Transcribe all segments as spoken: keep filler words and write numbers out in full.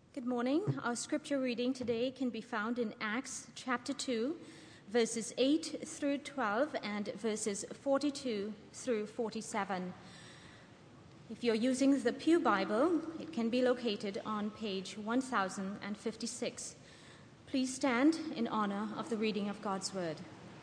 Good morning. Our scripture reading today can be found in Acts chapter two, verses eight through twelve and verses forty-two through forty-seven. If you're using the Pew Bible, it can be located on page one thousand fifty-six. Please stand in honor of the reading of God's word.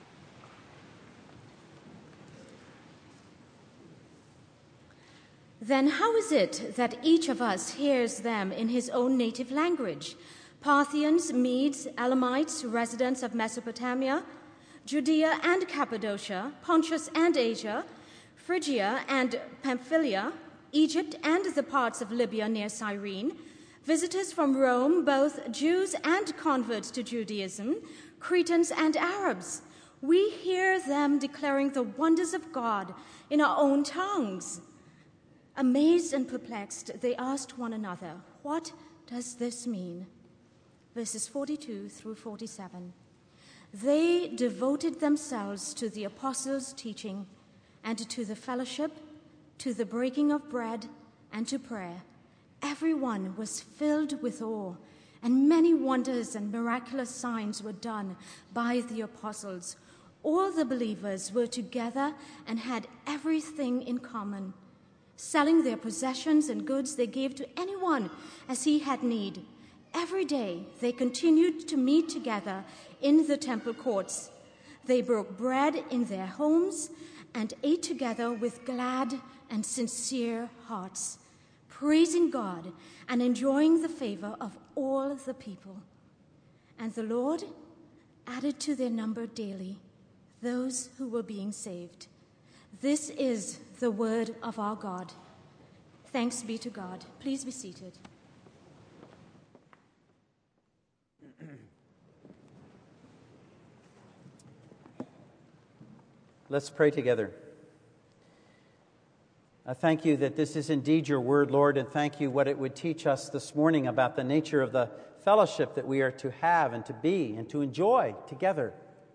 Then how is it that each of us hears them in his own native language? Parthians, Medes, Elamites, residents of Mesopotamia, Judea and Cappadocia, Pontus and Asia, Phrygia and Pamphylia, Egypt and the parts of Libya near Cyrene, visitors from Rome, both Jews and converts to Judaism, Cretans and Arabs. We hear them declaring the wonders of God in our own tongues. Amazed and perplexed, they asked one another, "What does this mean?" Verses forty-two through forty-seven. They devoted themselves to the apostles' teaching and to the fellowship, to the breaking of bread, and to prayer. Everyone was filled with awe, and many wonders and miraculous signs were done by the apostles. All the believers were together and had everything in common. Selling their possessions and goods, they gave to anyone as he had need. Every day they continued to meet together in the temple courts. They broke bread in their homes and ate together with glad and sincere hearts, praising God and enjoying the favor of all the people. And the Lord added to their number daily those who were being saved. This is the word of our God. Thanks be to God. Please be seated. Let's pray together. I thank you that this is indeed your word, Lord, and thank you what it would teach us this morning about the nature of the fellowship that we are to have and to be and to enjoy together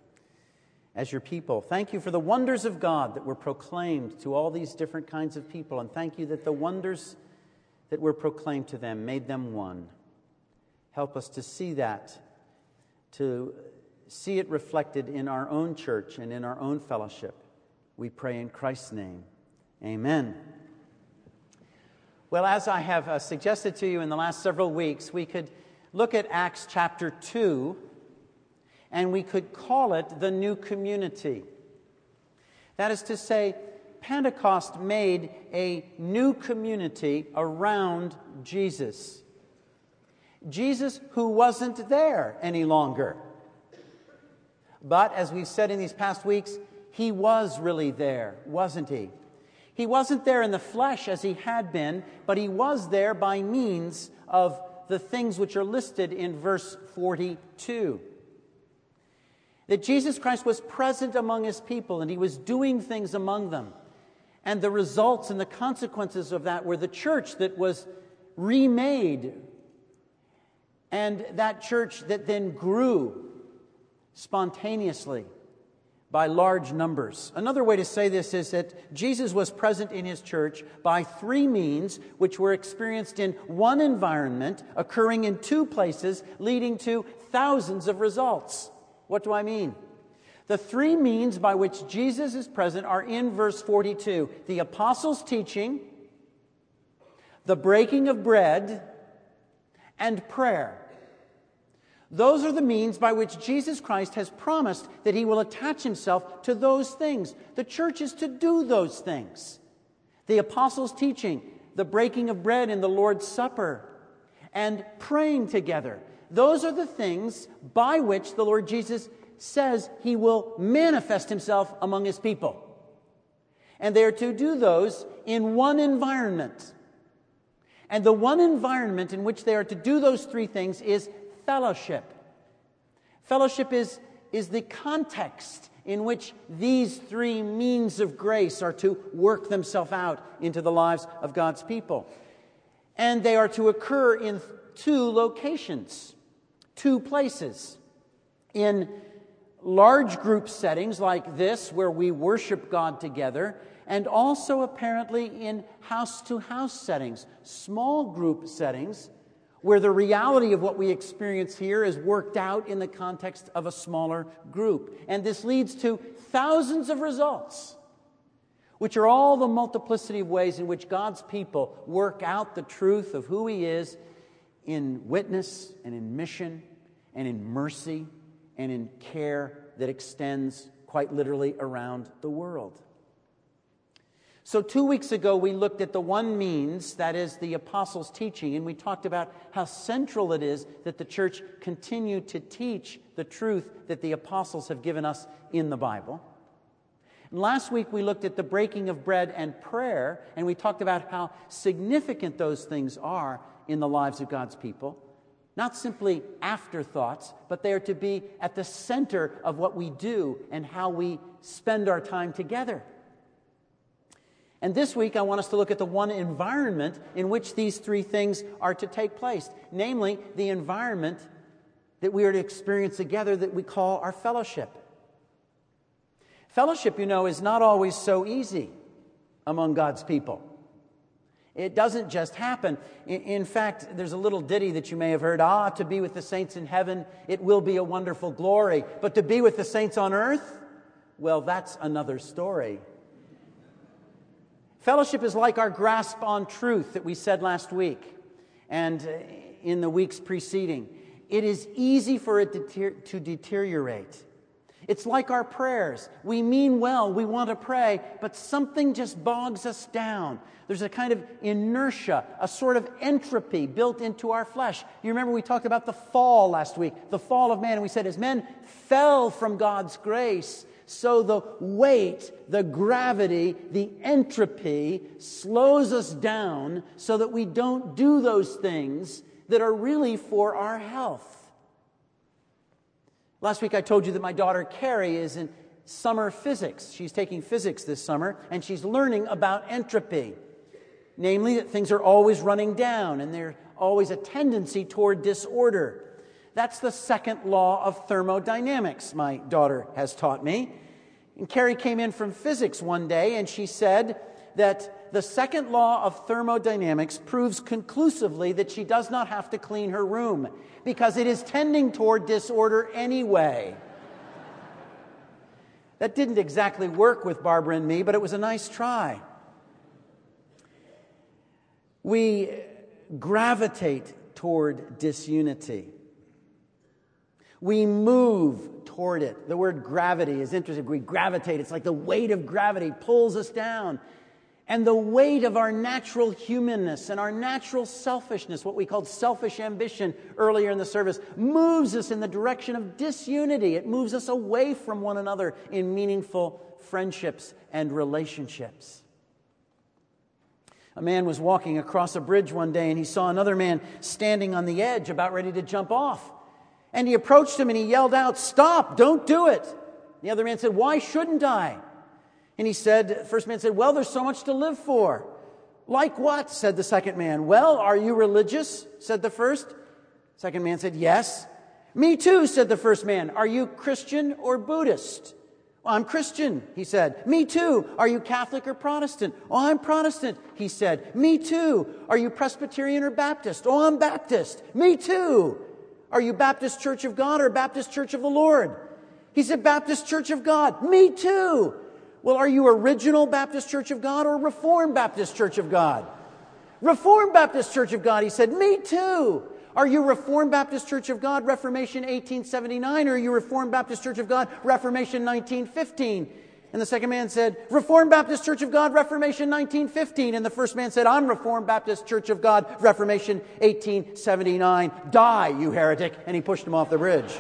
as your people. Thank you for the wonders of God that were proclaimed to all these different kinds of people, and thank you that the wonders that were proclaimed to them made them one. Help us to see that, to see it reflected in our own church and in our own fellowship. We pray in Christ's name. Amen. Well, as I have uh, suggested to you in the last several weeks, we could look at Acts chapter two, and we could call it the new community. That is to say, Pentecost made a new community around Jesus. Jesus who wasn't there any longer. But as we've said in these past weeks, he was really there, wasn't he? He wasn't there in the flesh as he had been, but he was there by means of the things which are listed in verse forty-two. That Jesus Christ was present among his people and he was doing things among them. And the results and the consequences of that were the church that was remade. And that church that then grew spontaneously by large numbers. Another way to say this is that Jesus was present in his church by three means which were experienced in one environment, occurring in two places, leading to thousands of results. What do I mean? The three means by which Jesus is present are in verse forty-two. The apostles' teaching, the breaking of bread, and prayer. Those are the means by which Jesus Christ has promised that he will attach himself to those things. The church is to do those things. The apostles' teaching, the breaking of bread in the Lord's Supper, and praying together. Those are the things by which the Lord Jesus says he will manifest himself among his people. And they are to do those in one environment. And the one environment in which they are to do those three things is fellowship. Fellowship is, is the context in which these three means of grace are to work themselves out into the lives of God's people. And they are to occur in two locations, two places. In large group settings like this, where we worship God together, and also apparently in house-to-house settings, small group settings, where the reality of what we experience here is worked out in the context of a smaller group. And this leads to thousands of results, which are all the multiplicity of ways in which God's people work out the truth of who He is in witness and in mission and in mercy and in care that extends quite literally around the world. So two weeks ago, we looked at the one means, that is the apostles' teaching, and we talked about how central it is that the church continue to teach the truth that the apostles have given us in the Bible. And last week, we looked at the breaking of bread and prayer, and we talked about how significant those things are in the lives of God's people. Not simply afterthoughts, but they are to be at the center of what we do and how we spend our time together. And this week, I want us to look at the one environment in which these three things are to take place, namely the environment that we are to experience together that we call our fellowship. Fellowship, you know, is not always so easy among God's people. It doesn't just happen. In fact, there's a little ditty that you may have heard, ah, to be with the saints in heaven, it will be a wonderful glory. But to be with the saints on earth, well, that's another story. Fellowship is like our grasp on truth that we said last week and in the weeks preceding. It is easy for it to deteriorate. It's like our prayers. We mean well, we want to pray, but something just bogs us down. There's a kind of inertia, a sort of entropy built into our flesh. You remember we talked about the fall last week, the fall of man, and we said as men fell from God's grace, so the weight, the gravity, the entropy slows us down so that we don't do those things that are really for our health. Last week I told you that my daughter Carrie is in summer physics. She's taking physics this summer, and she's learning about entropy. Namely, that things are always running down, and there's always a tendency toward disorder. That's the second law of thermodynamics, my daughter has taught me. And Carrie came in from physics one day, and she said that the second law of thermodynamics proves conclusively that she does not have to clean her room because it is tending toward disorder anyway. That didn't exactly work with Barbara and me, but it was a nice try. We gravitate toward disunity. We move toward it. The word gravity is interesting. We gravitate. It's like the weight of gravity pulls us down. And the weight of our natural humanness and our natural selfishness, what we called selfish ambition earlier in the service, moves us in the direction of disunity. It moves us away from one another in meaningful friendships and relationships. A man was walking across a bridge one day, and he saw another man standing on the edge about ready to jump off. And he approached him and he yelled out, "Stop, don't do it." The other man said, "Why shouldn't I?" And he said, the first man said, "Well, there's so much to live for." "Like what?" said the second man. "Well, are you religious?" said the first. Second man said, "Yes." "Me too," said the first man. "Are you Christian or Buddhist?" "Well, I'm Christian," he said. "Me too." "Are you Catholic or Protestant?" "Oh, I'm Protestant," he said. "Me too." "Are you Presbyterian or Baptist?" "Oh, I'm Baptist." "Me too." "Are you Baptist Church of God or Baptist Church of the Lord?" He said, "Baptist Church of God." "Me too." "Well, are you Original Baptist Church of God or Reformed Baptist Church of God?" "Reformed Baptist Church of God." He said, "Me too." "Are you Reformed Baptist Church of God, Reformation eighteen seventy-nine, or are you Reformed Baptist Church of God, Reformation nineteen fifteen? And the second man said, "Reformed Baptist Church of God, Reformation nineteen fifteen. And the first man said, "I'm Reformed Baptist Church of God, Reformation eighteen seventy-nine. Die, you heretic." And he pushed him off the bridge.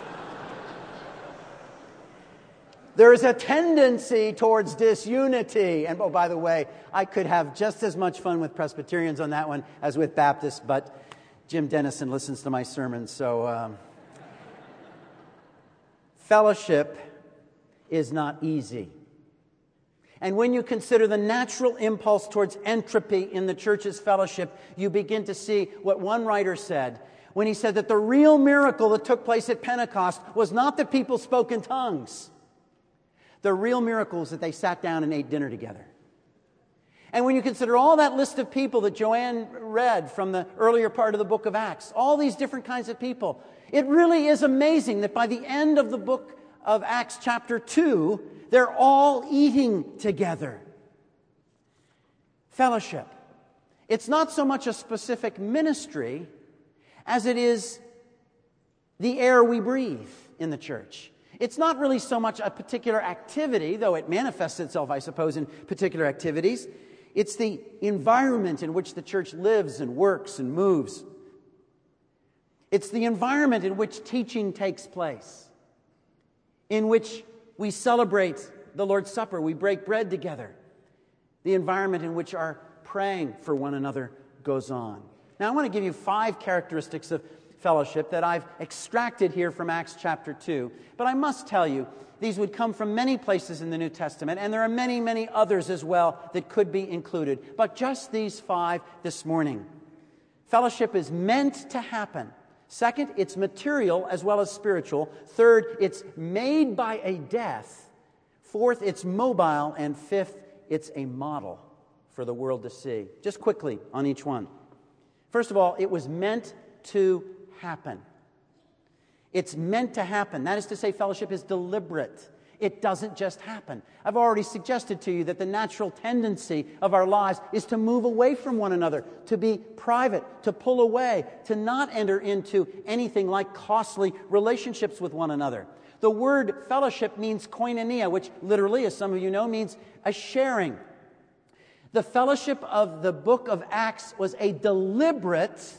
There is a tendency towards disunity. And oh, by the way, I could have just as much fun with Presbyterians on that one as with Baptists, but Jim Dennison listens to my sermons, so um, fellowship is not easy. And when you consider the natural impulse towards entropy in the church's fellowship, you begin to see what one writer said when he said that the real miracle that took place at Pentecost was not that people spoke in tongues. The real miracle is that they sat down and ate dinner together. And when you consider all that list of people that Joanne read from the earlier part of the book of Acts, all these different kinds of people, it really is amazing that by the end of the book of Acts chapter two, they're all eating together. Fellowship. It's not so much a specific ministry as it is the air we breathe in the church. It's not really so much a particular activity, though it manifests itself, I suppose, in particular activities. It's the environment in which the church lives and works and moves. It's the environment in which teaching takes place, in which we celebrate the Lord's Supper, we break bread together. The environment in which our praying for one another goes on. Now, I want to give you five characteristics of fellowship that I've extracted here from Acts chapter two. But I must tell you, these would come from many places in the New Testament, and there are many, many others as well that could be included. But just these five this morning. Fellowship is meant to happen. Second, it's material as well as spiritual. Third, it's made by a death. Fourth, it's mobile. And fifth, it's a model for the world to see. Just quickly on each one. First of all, it was meant to happen. It's meant to happen. That is to say, fellowship is deliberate. It doesn't just happen. I've already suggested to you that the natural tendency of our lives is to move away from one another, to be private, to pull away, to not enter into anything like costly relationships with one another. The word fellowship means koinonia, which literally, as some of you know, means a sharing. The fellowship of the book of Acts was a deliberate,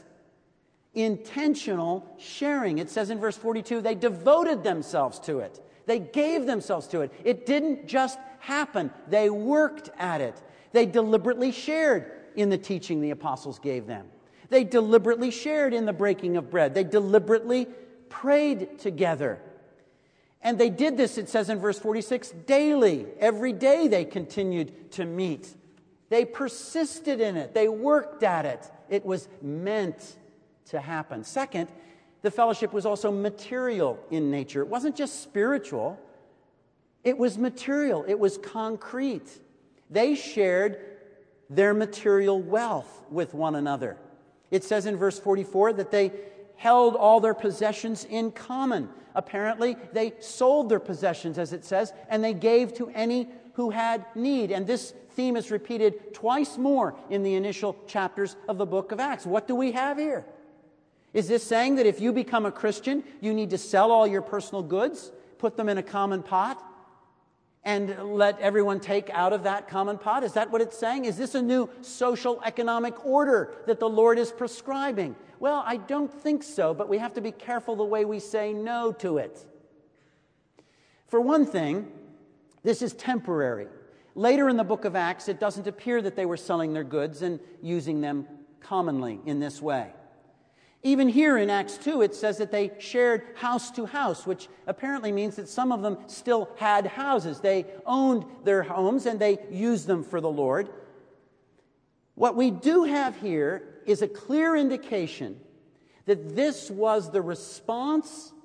intentional sharing. It says in verse forty-two, they devoted themselves to it. They gave themselves to it. It didn't just happen. They worked at it. They deliberately shared in the teaching the apostles gave them. They deliberately shared in the breaking of bread. They deliberately prayed together. And they did this, it says in verse forty-six, daily. Every day they continued to meet. They persisted in it. They worked at it. It was meant to happen. Second, the fellowship was also material in nature. It wasn't just spiritual. It was material. It was concrete. They shared their material wealth with one another. It says in verse forty-four that they held all their possessions in common. Apparently, they sold their possessions, as it says, and they gave to any who had need. And this theme is repeated twice more in the initial chapters of the book of Acts. What do we have here? Is this saying that if you become a Christian, you need to sell all your personal goods, put them in a common pot, and let everyone take out of that common pot? Is that what it's saying? Is this a new social economic order that the Lord is prescribing? Well, I don't think so, but we have to be careful the way we say no to it. For one thing, this is temporary. Later in the book of Acts, it doesn't appear that they were selling their goods and using them commonly in this way. Even here in Acts two, it says that they shared house to house, which apparently means that some of them still had houses. They owned their homes and they used them for the Lord. What we do have here is a clear indication that this was the response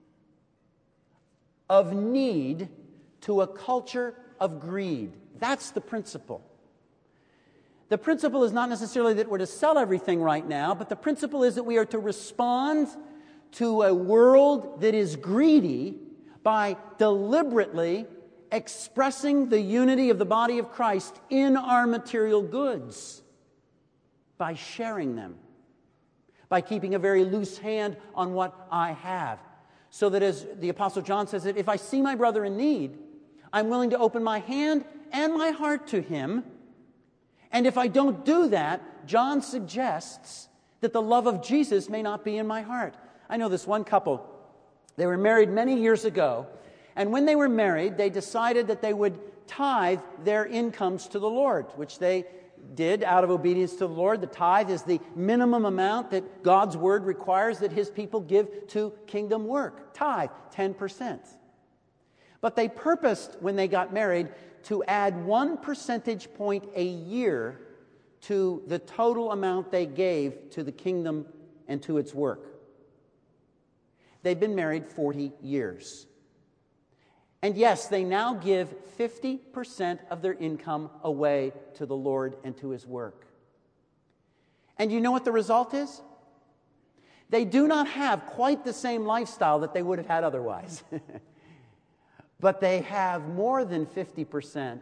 of need to a culture of greed. That's the principle. The principle is not necessarily that we're to sell everything right now, but the principle is that we are to respond to a world that is greedy by deliberately expressing the unity of the body of Christ in our material goods, by sharing them, by keeping a very loose hand on what I have. So that, as the Apostle John says it, if I see my brother in need, I'm willing to open my hand and my heart to him. And if I don't do that, John suggests that the love of Jesus may not be in my heart. I know this one couple. They were married many years ago. And when they were married, they decided that they would tithe their incomes to the Lord, which they did out of obedience to the Lord. The tithe is the minimum amount that God's word requires that his people give to kingdom work. Tithe, ten percent. But they purposed, when they got married, to add one percentage point a year to the total amount they gave to the kingdom and to its work. They've been married forty years. And yes, they now give fifty percent of their income away to the Lord and to His work. And you know what the result is? They do not have quite the same lifestyle that they would have had otherwise. But they have more than fifty percent.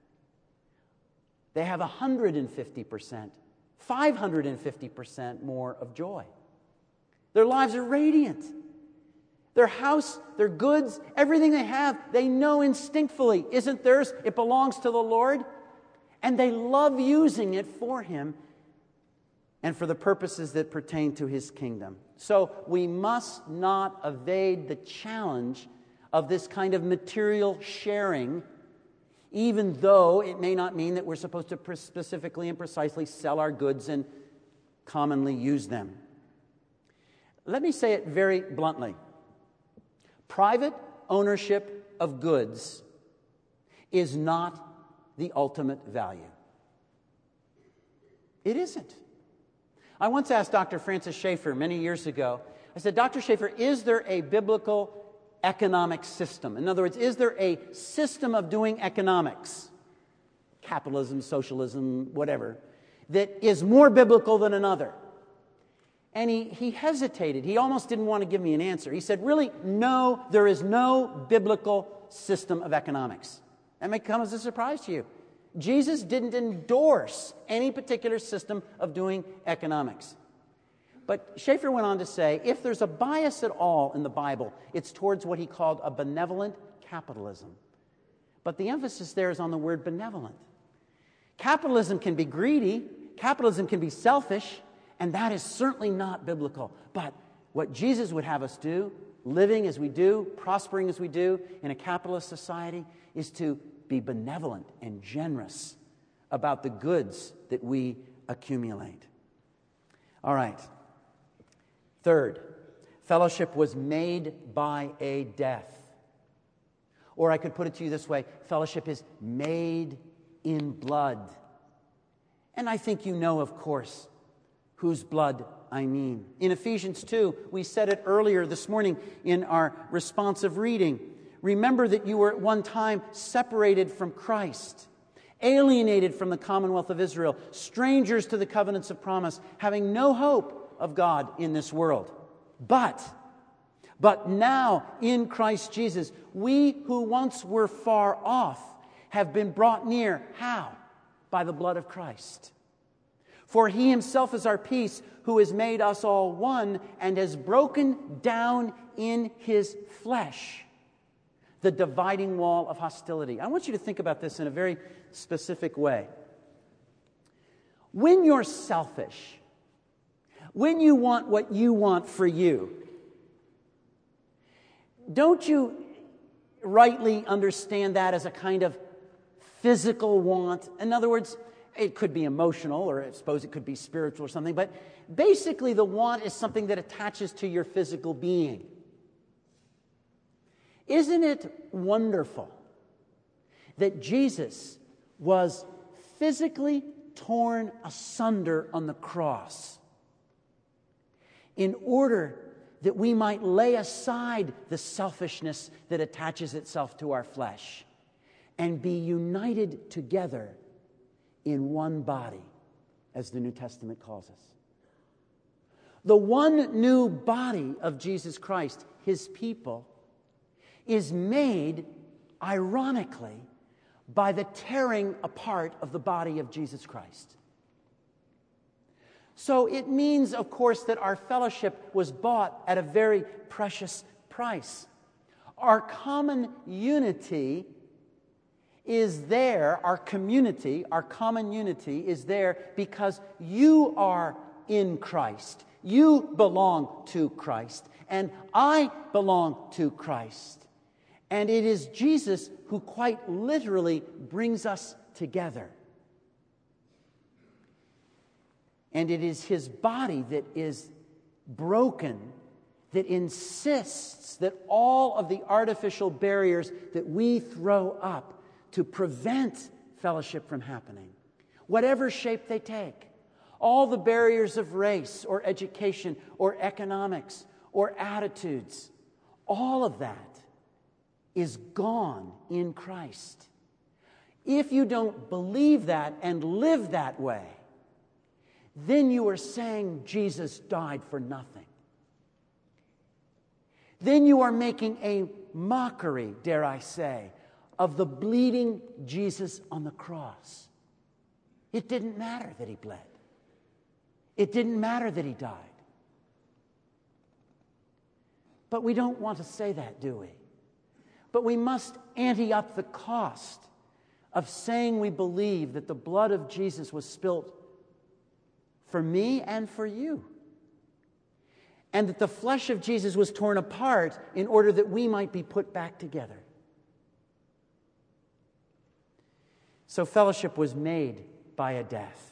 They have one hundred fifty percent, five hundred fifty percent more of joy. Their lives are radiant. Their house, their goods, everything they have, they know instinctively isn't theirs. It belongs to the Lord. And they love using it for Him and for the purposes that pertain to His kingdom. So we must not evade the challenge of this kind of material sharing, even though it may not mean that we're supposed to specifically and precisely sell our goods and commonly use them. Let me say it very bluntly. Private ownership of goods is not the ultimate value. It isn't. I once asked Doctor Francis Schaeffer many years ago, I said, Doctor Schaeffer, is there a biblical economic system? In other words, is there a system of doing economics, capitalism, socialism, whatever, that is more biblical than another? And he, he hesitated. He almost didn't want to give me an answer. He said, really, no, there is no biblical system of economics. That may come as a surprise to you. Jesus didn't endorse any particular system of doing economics. But Schaeffer went on to say, if there's a bias at all in the Bible, it's towards what he called a benevolent capitalism. But the emphasis there is on the word benevolent. Capitalism can be greedy, capitalism can be selfish, and that is certainly not biblical. But what Jesus would have us do, living as we do, prospering as we do in a capitalist society, is to be benevolent and generous about the goods that we accumulate. All right. Third, fellowship was made by a death. Or I could put it to you this way, fellowship is made in blood. And I think you know, of course, whose blood I mean. In Ephesians two, we said it earlier this morning in our responsive reading. Remember that you were at one time separated from Christ, alienated from the commonwealth of Israel, strangers to the covenants of promise, having no hope of God in this world. But, but now in Christ Jesus, we who once were far off have been brought near. How? By the blood of Christ. For He Himself is our peace, who has made us all one and has broken down in His flesh the dividing wall of hostility. I want you to think about this in a very specific way. When you're selfish, when you want what you want for you, don't you rightly understand that as a kind of physical want? In other words, it could be emotional, or I suppose it could be spiritual or something, but basically the want is something that attaches to your physical being. Isn't it wonderful that Jesus was physically torn asunder on the cross in order that we might lay aside the selfishness that attaches itself to our flesh and be united together in one body, as the New Testament calls us. The one new body of Jesus Christ, His people, is made, ironically, by the tearing apart of the body of Jesus Christ. So it means, of course, that our fellowship was bought at a very precious price. Our common unity is there, our community, our common unity is there because you are in Christ. You belong to Christ, and I belong to Christ. And it is Jesus who quite literally brings us together. And it is His body that is broken, that insists that all of the artificial barriers that we throw up to prevent fellowship from happening, whatever shape they take, all the barriers of race or education or economics or attitudes, all of that is gone in Christ. If you don't believe that and live that way, then you are saying Jesus died for nothing. Then you are making a mockery, dare I say, of the bleeding Jesus on the cross. It didn't matter that he bled. It didn't matter that he died. But we don't want to say that, do we? But we must ante up the cost of saying we believe that the blood of Jesus was spilt for me and for you, and that the flesh of Jesus was torn apart in order that we might be put back together. So fellowship was made by a death.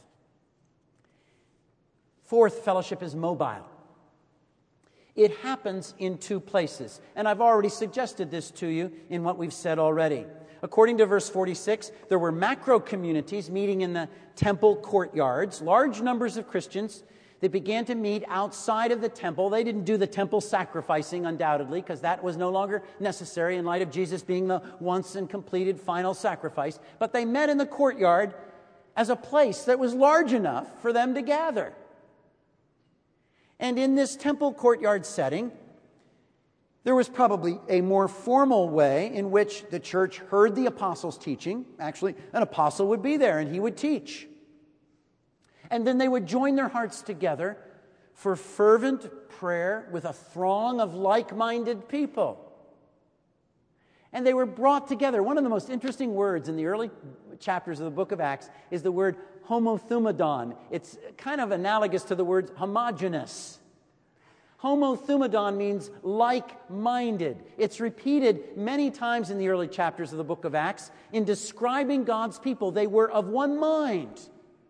Fourth, fellowship is mobile. It happens in two places, and I've already suggested this to you in what we've said already. According to verse forty-six, there were macro communities meeting in the temple courtyards, large numbers of Christians that began to meet outside of the temple. They didn't do the temple sacrificing, undoubtedly, because that was no longer necessary in light of Jesus being the once and completed final sacrifice. But they met in the courtyard as a place that was large enough for them to gather. And in this temple courtyard setting, there was probably a more formal way in which the church heard the apostles' teaching. Actually, an apostle would be there and he would teach. And then they would join their hearts together for fervent prayer with a throng of like-minded people. And they were brought together. One of the most interesting words in the early chapters of the book of Acts is the word homothumadon. It's kind of analogous to the word homogeneous. Homothumadon means like-minded. It's repeated many times in the early chapters of the book of Acts in describing God's people. They were of one mind.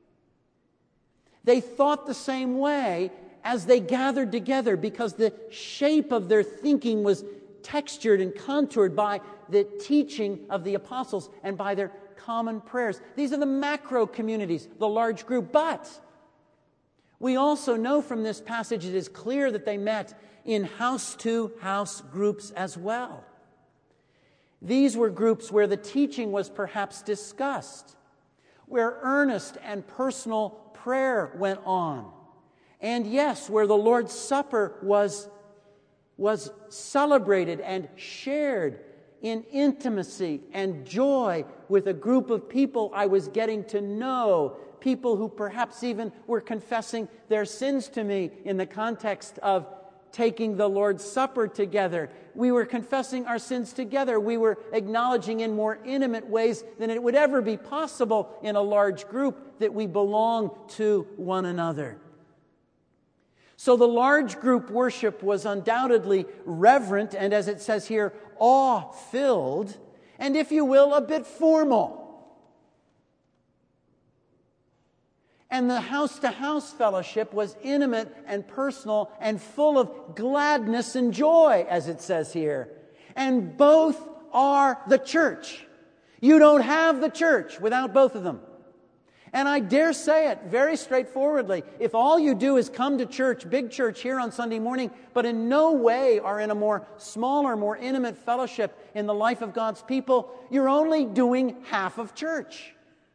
They thought the same way as they gathered together because the shape of their thinking was textured and contoured by the teaching of the apostles and by their common prayers. These are the macro communities, the large group. But we also know from this passage it is clear that they met in house-to-house groups as well. These were groups where the teaching was perhaps discussed, where earnest and personal prayer went on, and yes, where the Lord's Supper was, was celebrated and shared in intimacy and joy with a group of people I was getting to know, people who perhaps even were confessing their sins to me in the context of taking the Lord's Supper together. We were confessing our sins together. We were acknowledging in more intimate ways than it would ever be possible in a large group that we belong to one another. So the large group worship was undoubtedly reverent and, as it says here, awe-filled, and, if you will, a bit formal. And the house-to-house fellowship was intimate and personal and full of gladness and joy, as it says here. And both are the church. You don't have the church without both of them. And I dare say it very straightforwardly. If all you do is come to church, big church here on Sunday morning, but in no way are in a more smaller, more intimate fellowship in the life of God's people, you're only doing half of church.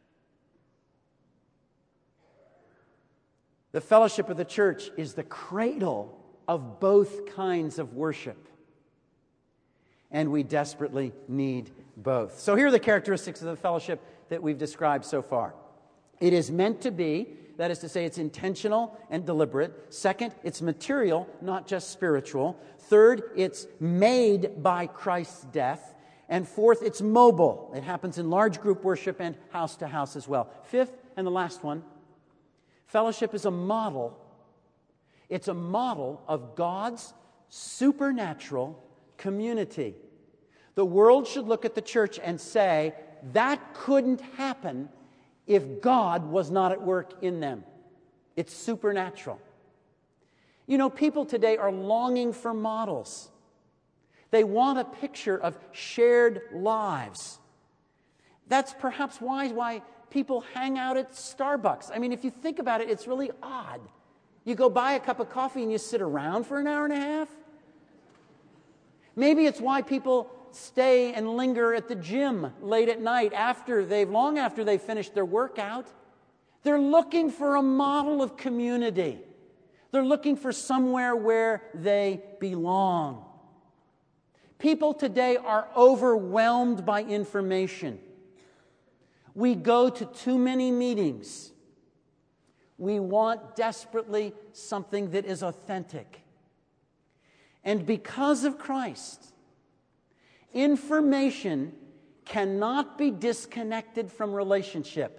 The fellowship of the church is the cradle of both kinds of worship. And we desperately need both. So here are the characteristics of the fellowship that we've described so far. It is meant to be, that is to say, it's intentional and deliberate. Second, it's material, not just spiritual. Third, it's made by Christ's death. And fourth, it's mobile. It happens in large group worship and house to house as well. Fifth, and the last one, fellowship is a model. It's a model of God's supernatural community. The world should look at the church and say, that couldn't happen if God was not at work in them. It's supernatural. You know, people today are longing for models. They want a picture of shared lives. That's perhaps why, why people hang out at Starbucks. I mean, if you think about it, it's really odd. You go buy a cup of coffee and you sit around for an hour and a half. Maybe it's why people stay and linger at the gym late at night after they've, long after they've finished their workout. They're looking for a model of community. They're looking for somewhere where they belong. People today are overwhelmed by information. We go to too many meetings. We want desperately something that is authentic. And because of Christ, information cannot be disconnected from relationship.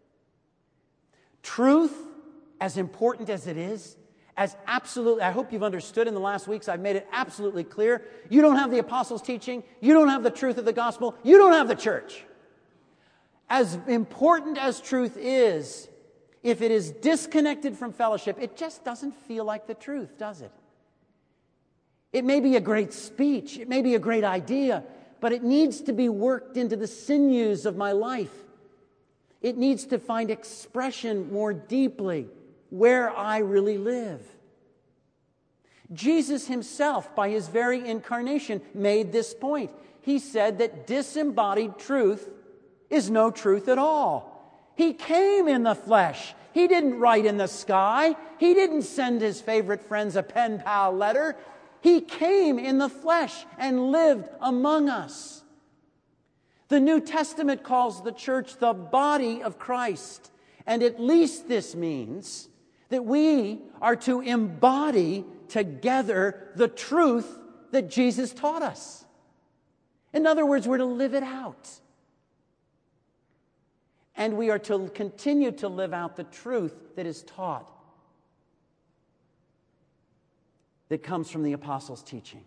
Truth, as important as it is, as absolutely, I hope you've understood in the last weeks, I've made it absolutely clear. You don't have the apostles' teaching. You don't have the truth of the gospel. You don't have the church. As important as truth is, if it is disconnected from fellowship, it just doesn't feel like the truth, does it? It may be a great speech. It may be a great idea, but it needs to be worked into the sinews of my life. It needs to find expression more deeply where I really live. Jesus himself, by his very incarnation, made this point. He said that disembodied truth is no truth at all. He came in the flesh. He didn't write in the sky. He didn't send his favorite friends a pen pal letter. He came in the flesh and lived among us. The New Testament calls the church the body of Christ. And at least this means that we are to embody together the truth that Jesus taught us. In other words, we're to live it out. And we are to continue to live out the truth that is taught, that comes from the apostles' teaching.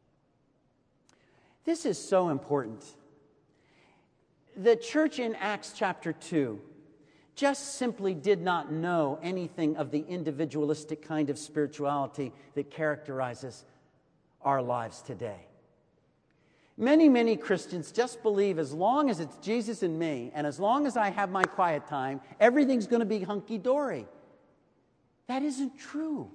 This is so important. The church in Acts chapter two just simply did not know anything of the individualistic kind of spirituality that characterizes our lives today. Many, many Christians just believe as long as it's Jesus and me, and as long as I have my quiet time, everything's going to be hunky-dory. That isn't true.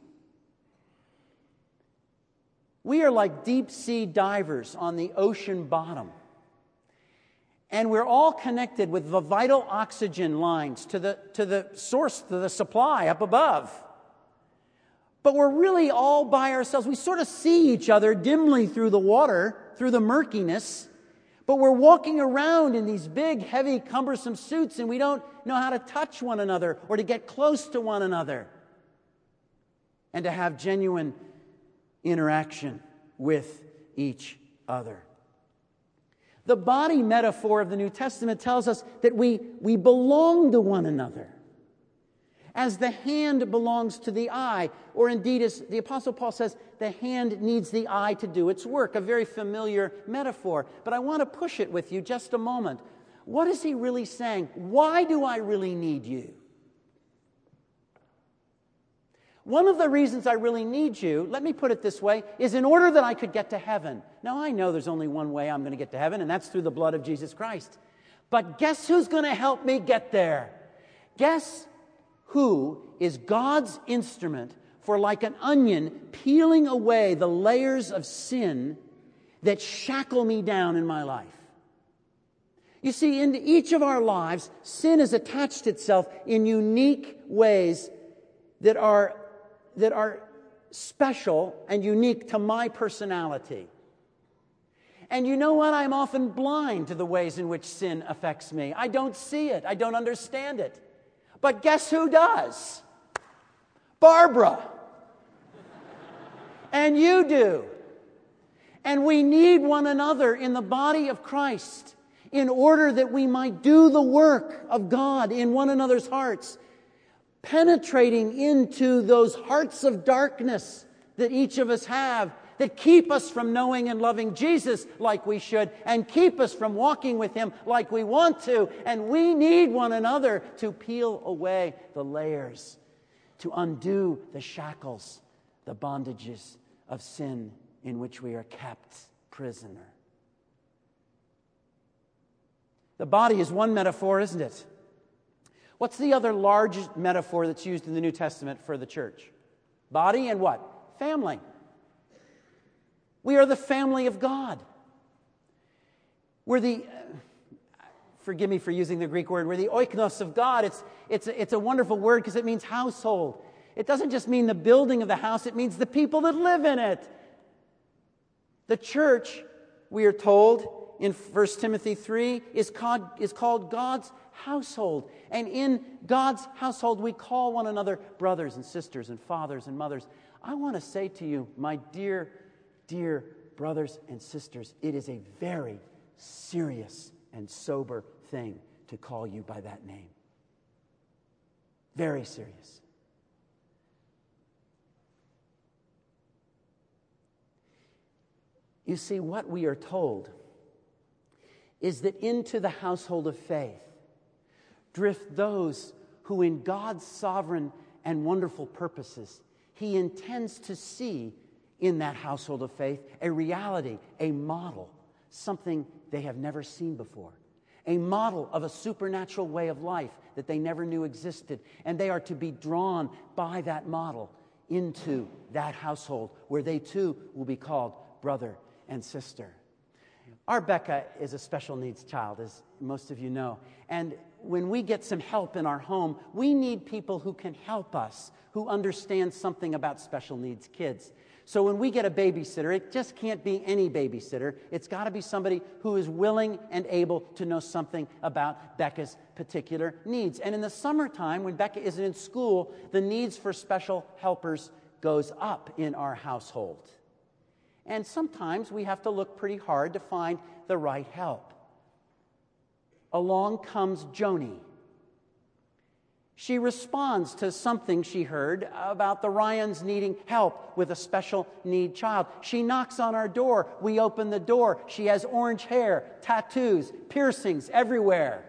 We are like deep-sea divers on the ocean bottom. And we're all connected with the vital oxygen lines to the, to the source, to the supply up above. But we're really all by ourselves. We sort of see each other dimly through the water, through the murkiness. But we're walking around in these big, heavy, cumbersome suits, and we don't know how to touch one another or to get close to one another and to have genuine interaction with each other. The body metaphor of the New Testament tells us that we, we belong to one another. As the hand belongs to the eye, or indeed as the Apostle Paul says, the hand needs the eye to do its work. A very familiar metaphor. But I want to push it with you just a moment. What is he really saying? Why do I really need you? One of the reasons I really need you, let me put it this way, is in order that I could get to heaven. Now, I know there's only one way I'm going to get to heaven, and that's through the blood of Jesus Christ. But guess who's going to help me get there? Guess who is God's instrument for, like an onion, peeling away the layers of sin that shackle me down in my life? You see, in each of our lives, sin has attached itself in unique ways that are that are special and unique to my personality. And you know what? I'm often blind to the ways in which sin affects me. I don't see it. I don't understand it. But guess who does? Barbara. And you do. And we need one another in the body of Christ in order that we might do the work of God in one another's hearts, penetrating into those hearts of darkness that each of us have, that keep us from knowing and loving Jesus like we should, and keep us from walking with Him like we want to. And we need one another to peel away the layers, to undo the shackles, the bondages of sin in which we are kept prisoner. The body is one metaphor, isn't it? What's the other large metaphor that's used in the New Testament for the church? Body and what? Family. We are the family of God. We're the, uh, forgive me for using the Greek word, we're the oikos of God. It's, it's, a, it's a wonderful word because it means household. It doesn't just mean the building of the house, it means the people that live in it. The church, we are told in First Timothy three, is called, is called God's household. And in God's household, we call one another brothers and sisters and fathers and mothers. I want to say to you, my dear, dear brothers and sisters, it is a very serious and sober thing to call you by that name. Very serious. You see, what we are told is that into the household of faith drift those who in God's sovereign and wonderful purposes He intends to see in that household of faith a reality, a model, something they have never seen before, a model of a supernatural way of life that they never knew existed, and they are to be drawn by that model into that household where they too will be called brother and sister. Our Becca is a special needs child, as most of you know. And when we get some help in our home, we need people who can help us, who understand something about special needs kids. So when we get a babysitter, it just can't be any babysitter. It's got to be somebody who is willing and able to know something about Becca's particular needs. And in the summertime, when Becca isn't in school, the needs for special helpers goes up in our household. And sometimes we have to look pretty hard to find the right help. Along comes Joni. She responds to something she heard about the Ryans needing help with a special need child. She knocks on our door. We open the door. She has orange hair, tattoos, piercings everywhere.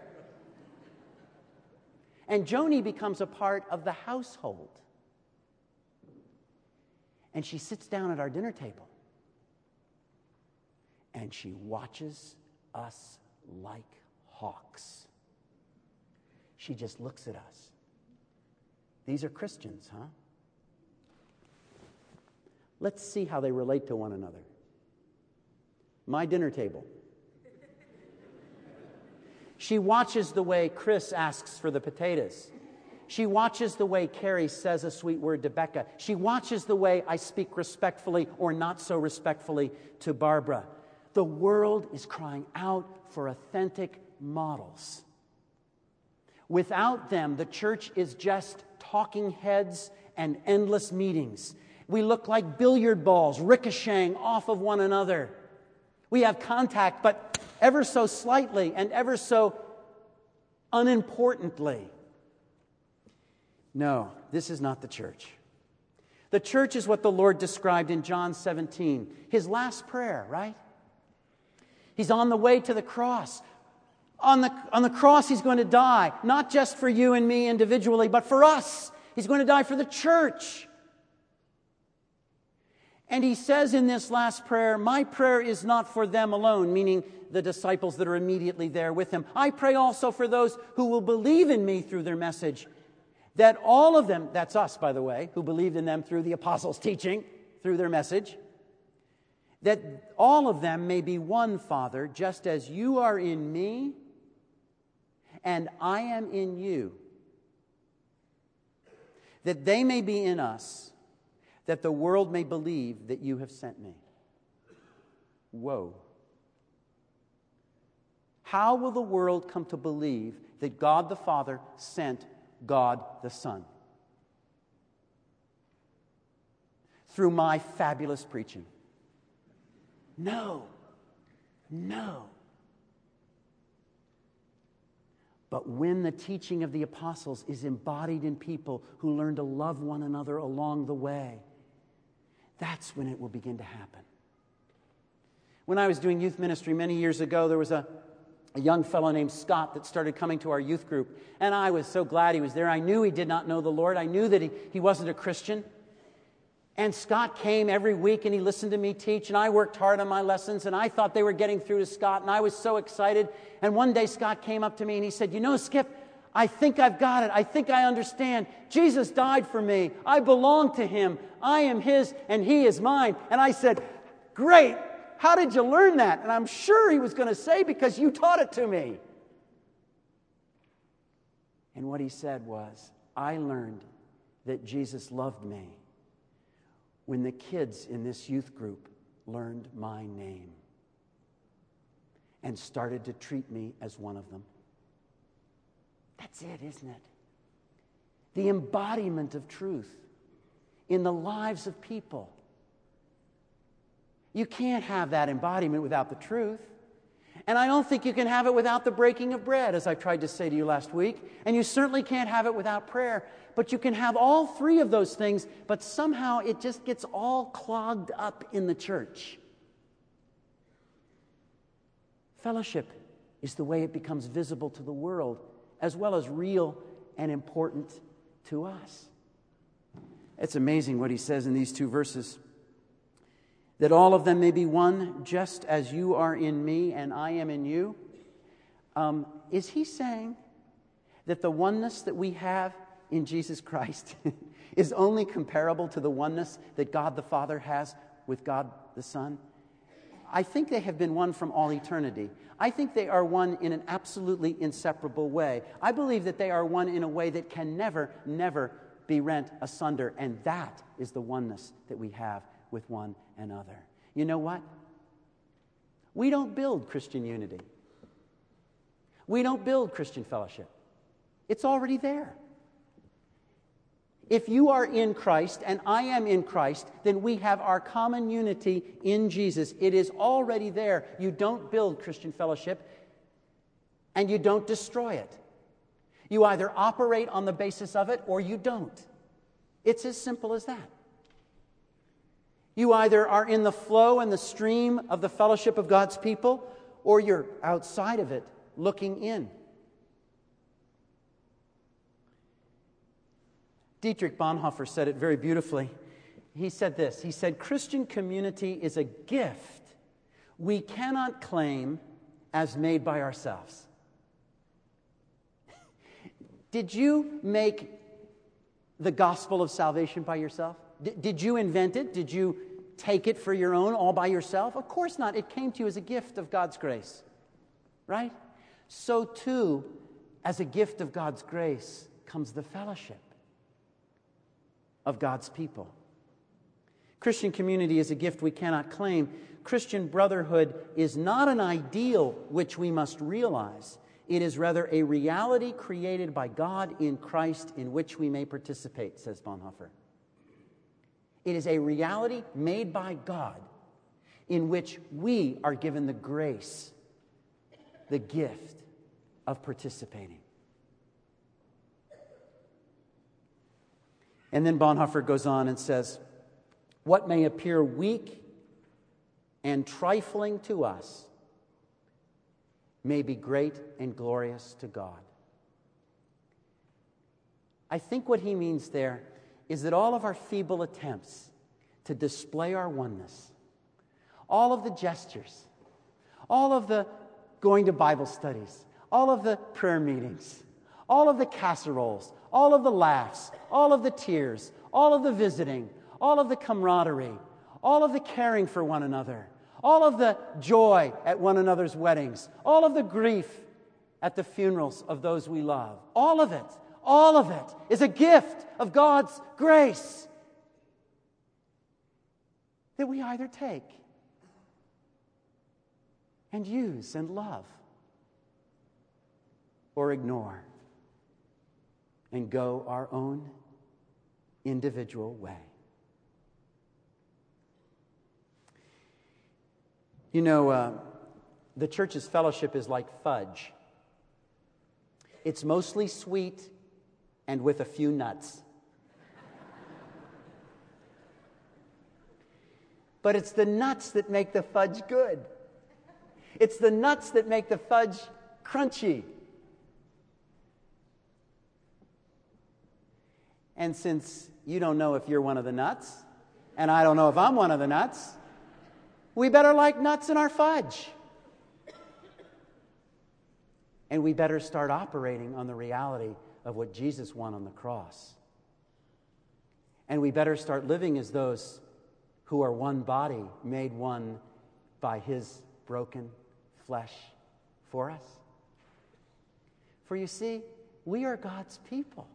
And Joni becomes a part of the household. And she sits down at our dinner table. And she watches us like hawks. She just looks at us. These are Christians, huh? Let's see how they relate to one another. My dinner table. She watches the way Chris asks for the potatoes. She watches the way Carrie says a sweet word to Becca. She watches the way I speak respectfully or not so respectfully to Barbara. The world is crying out for authentic models. Without them, the church is just talking heads and endless meetings. We look like billiard balls ricocheting off of one another. We have contact, but ever so slightly and ever so unimportantly. No, this is not the church. The church is what the Lord described in John seventeen, His last prayer, right? He's on the way to the cross. On the, on the cross, He's going to die, not just for you and me individually, but for us. He's going to die for the church. And He says in this last prayer, my prayer is not for them alone, meaning the disciples that are immediately there with Him. I pray also for those who will believe in me through their message, that all of them, that's us, by the way, who believed in them through the apostles' teaching, through their message, that all of them may be one, Father, just as you are in me and I am in you, that they may be in us, that the world may believe that you have sent me. Whoa. How will the world come to believe that God the Father sent God the Son? Through my fabulous preaching. No. No. But when the teaching of the apostles is embodied in people who learn to love one another along the way, that's when it will begin to happen. When I was doing youth ministry many years ago, there was a, a young fellow named Scott that started coming to our youth group. And I was so glad he was there. I knew he did not know the Lord. I knew that he, he wasn't a Christian. And Scott came every week and he listened to me teach, and I worked hard on my lessons, and I thought they were getting through to Scott, and I was so excited. And one day Scott came up to me and he said, you know, Skip, I think I've got it. I think I understand. Jesus died for me. I belong to Him. I am His and He is mine. And I said, great. How did you learn that? And I'm sure he was going to say, because you taught it to me. And what he said was, I learned that Jesus loved me when the kids in this youth group learned my name and started to treat me as one of them. That's it, isn't it? The embodiment of truth in the lives of people. You can't have that embodiment without the truth. And I don't think you can have it without the breaking of bread, as I tried to say to you last week. And you certainly can't have it without prayer. But you can have all three of those things, but somehow it just gets all clogged up in the church. Fellowship is the way it becomes visible to the world, as well as real and important to us. It's amazing what he says in these two verses. That all of them may be one, just as you are in me and I am in you. Um, is he saying that the oneness that we have in Jesus Christ is only comparable to the oneness that God the Father has with God the Son? I think they have been one from all eternity. I think they are one in an absolutely inseparable way. I believe that they are one in a way that can never, never be rent asunder. And that is the oneness that we have with one another. You know what? We don't build Christian unity. We don't build Christian fellowship. It's already there. If you are in Christ and I am in Christ, then we have our common unity in Jesus. It is already there. You don't build Christian fellowship and you don't destroy it. You either operate on the basis of it or you don't. It's as simple as that. You either are in the flow and the stream of the fellowship of God's people, or you're outside of it, looking in. Dietrich Bonhoeffer said it very beautifully. He said this, he said, Christian community is a gift we cannot claim as made by ourselves. Did you make the gospel of salvation by yourself? D- did you invent it? Did you take it for your own all by yourself? Of course not. It came to you as a gift of God's grace, right? So too, as a gift of God's grace comes the fellowship of God's people. Christian community is a gift we cannot claim. Christian brotherhood is not an ideal which we must realize. It is rather a reality created by God in Christ in which we may participate, says Bonhoeffer. It is a reality made by God in which we are given the grace, the gift of participating. And then Bonhoeffer goes on and says, what may appear weak and trifling to us may be great and glorious to God. I think what he means there is that all of our feeble attempts to display our oneness, all of the gestures, all of the going to Bible studies, all of the prayer meetings, all of the casseroles, all of the laughs, all of the tears, all of the visiting, all of the camaraderie, all of the caring for one another, all of the joy at one another's weddings, all of the grief at the funerals of those we love, all of it, all of it is a gift of God's grace that we either take and use and love or ignore and go our own individual way. You know, uh, the church's fellowship is like fudge. It's mostly sweet and with a few nuts. But it's the nuts that make the fudge good. It's the nuts that make the fudge crunchy. And since you don't know if you're one of the nuts, and I don't know if I'm one of the nuts, we better like nuts in our fudge. And we better start operating on the reality of what Jesus won on the cross. And we better start living as those who are one body, made one by his broken flesh for us? For you see, we are God's people.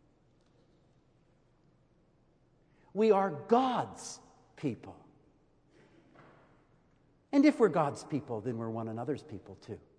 We are God's people. And if we're God's people, then we're one another's people too.